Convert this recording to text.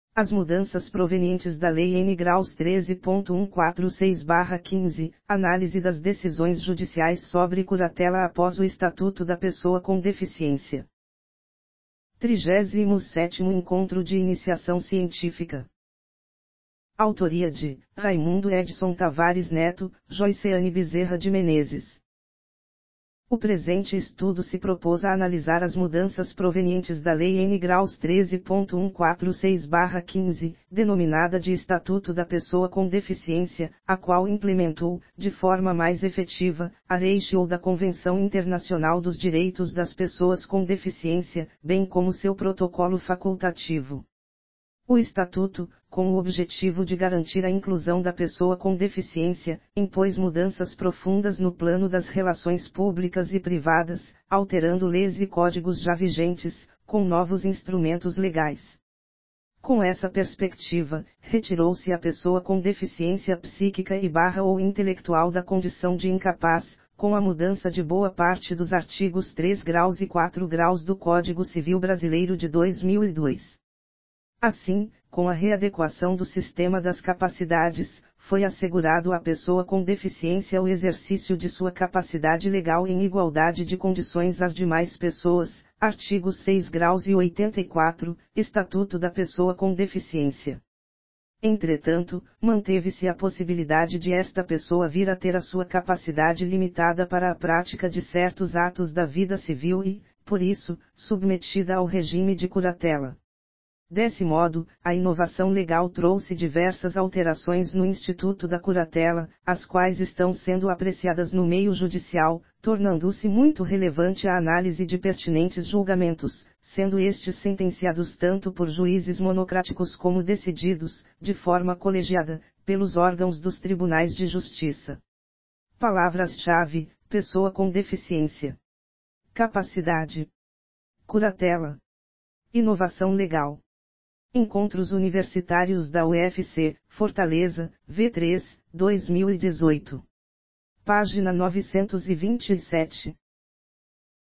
As mudanças provenientes da Lei N. Graus 13.146/15, análise das decisões judiciais sobre curatela após o Estatuto da Pessoa com Deficiência. 37º Encontro de Iniciação Científica. Autoria de Raimundo Edson Tavares Neto, Joyceane Bezerra de Menezes. O presente estudo se propôs a analisar as mudanças provenientes da Lei N. Graus 13.146/15, denominada de Estatuto da Pessoa com Deficiência, a qual implementou, de forma mais efetiva, a ratio da Convenção Internacional dos Direitos das Pessoas com Deficiência, bem como seu protocolo facultativo. O Estatuto, com o objetivo de garantir a inclusão da pessoa com deficiência, impôs mudanças profundas no plano das relações públicas e privadas, alterando leis e códigos já vigentes, com novos instrumentos legais. Com essa perspectiva, retirou-se a pessoa com deficiência psíquica ou intelectual da condição de incapaz, com a mudança de boa parte dos artigos 3 graus e 4 graus do Código Civil Brasileiro de 2002. Assim, com a readequação do sistema das capacidades, foi assegurado à pessoa com deficiência o exercício de sua capacidade legal em igualdade de condições às demais pessoas, artigos 6 graus e 84, Estatuto da Pessoa com Deficiência. Entretanto, manteve-se a possibilidade de esta pessoa vir a ter a sua capacidade limitada para a prática de certos atos da vida civil e, por isso, submetida ao regime de curatela. Desse modo, a inovação legal trouxe diversas alterações no Instituto da Curatela, as quais estão sendo apreciadas no meio judicial, tornando-se muito relevante a análise de pertinentes julgamentos, sendo estes sentenciados tanto por juízes monocráticos como decididos, de forma colegiada, pelos órgãos dos tribunais de justiça. Palavras-chave: pessoa com deficiência, capacidade, curatela, inovação legal. Encontros Universitários da UFC, Fortaleza, V3, 2018. Página 927.